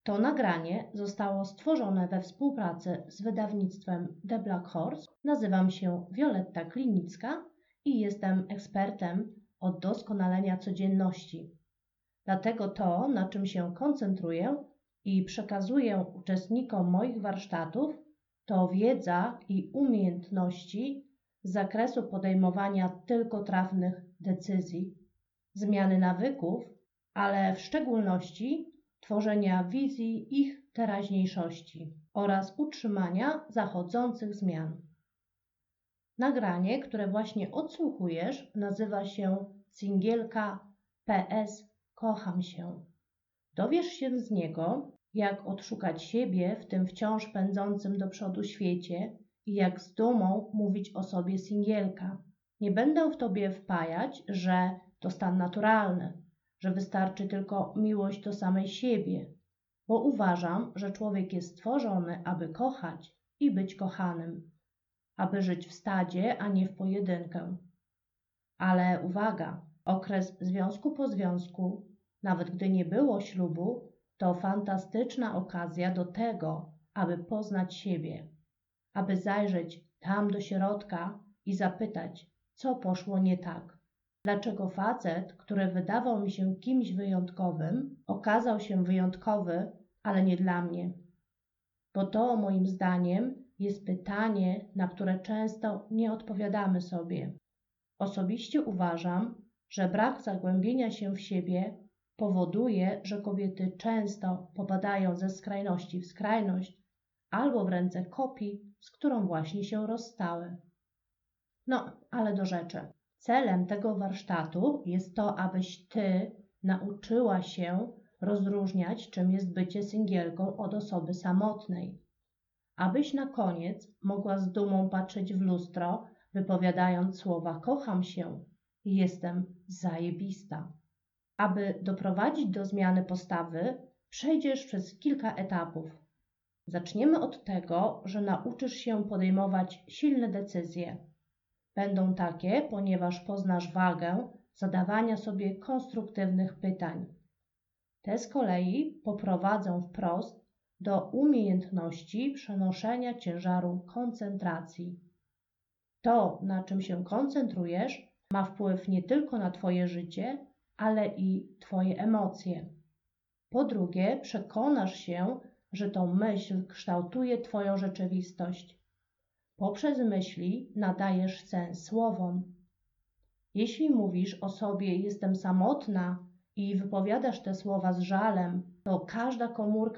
To nagranie zostało stworzone we współpracy z wydawnictwem The Black Horse. Nazywam się Wioletta Klinicka i jestem ekspertem od doskonalenia codzienności. Dlatego to, na czym się koncentruję i przekazuję uczestnikom moich warsztatów, to wiedza i umiejętności z zakresu podejmowania tylko trafnych decyzji, zmiany nawyków, ale w szczególności tworzenia wizji ich teraźniejszości oraz utrzymania zachodzących zmian. Nagranie, które właśnie odsłuchujesz, nazywa się Singielka PS Kocham się. Dowiesz się z niego, jak odszukać siebie w tym wciąż pędzącym do przodu świecie i jak z dumą mówić o sobie singielka. Nie będę w tobie wpajać, że to stan naturalny, że wystarczy tylko miłość do samej siebie, bo uważam, że człowiek jest stworzony, aby kochać i być kochanym, aby żyć w stadzie, a nie w pojedynkę. Ale uwaga, okres związku po związku, nawet gdy nie było ślubu, to fantastyczna okazja do tego, aby poznać siebie, aby zajrzeć tam do środka i zapytać, co poszło nie tak. Dlaczego facet, który wydawał mi się kimś wyjątkowym, okazał się wyjątkowy, ale nie dla mnie? Bo to, moim zdaniem, jest pytanie, na które często nie odpowiadamy sobie. Osobiście uważam, że brak zagłębienia się w siebie powoduje, że kobiety często popadają ze skrajności w skrajność albo w ręce kopii, z którą właśnie się rozstały. No, ale do rzeczy. Celem tego warsztatu jest to, abyś ty nauczyła się rozróżniać, czym jest bycie singielką od osoby samotnej. Abyś na koniec mogła z dumą patrzeć w lustro, wypowiadając słowa kocham się i jestem zajebista. Aby doprowadzić do zmiany postawy, przejdziesz przez kilka etapów. Zaczniemy od tego, że nauczysz się podejmować silne decyzje. Będą takie, ponieważ poznasz wagę zadawania sobie konstruktywnych pytań. Te z kolei poprowadzą wprost do umiejętności przenoszenia ciężaru koncentracji. To, na czym się koncentrujesz, ma wpływ nie tylko na twoje życie, ale i twoje emocje. Po drugie, przekonasz się, że to myśl kształtuje twoją rzeczywistość. Poprzez myśli nadajesz sens słowom. Jeśli mówisz o sobie jestem samotna i wypowiadasz te słowa z żalem, to każda komórka